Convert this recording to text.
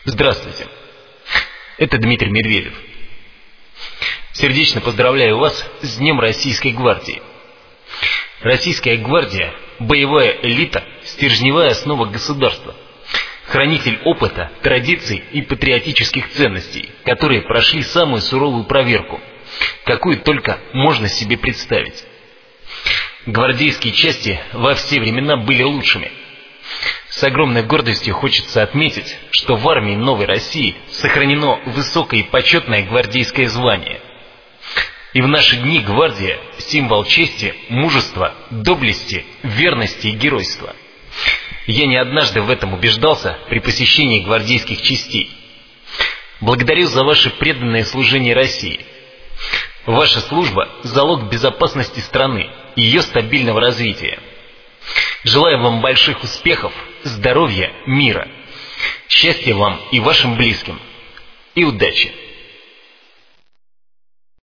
Здравствуйте, это Дмитрий Медведев. Сердечно поздравляю вас с Днем Российской гвардии. Российская гвардия – боевая элита, стержневая основа государства, хранитель опыта, традиций и патриотических ценностей, которые прошли самую суровую проверку, какую только можно себе представить. Гвардейские части во все времена были лучшими. С огромной гордостью хочется отметить, что в армии Новой России сохранено высокое и почетное гвардейское звание. И в наши дни гвардия – символ чести, мужества, доблести, верности и геройства. Я не однажды в этом убеждался при посещении гвардейских частей. Благодарю за ваше преданное служение России. Ваша служба – залог безопасности страны и ее стабильного развития. Желаю вам больших успехов, здоровья, мира, счастья вам и вашим близким, и удачи!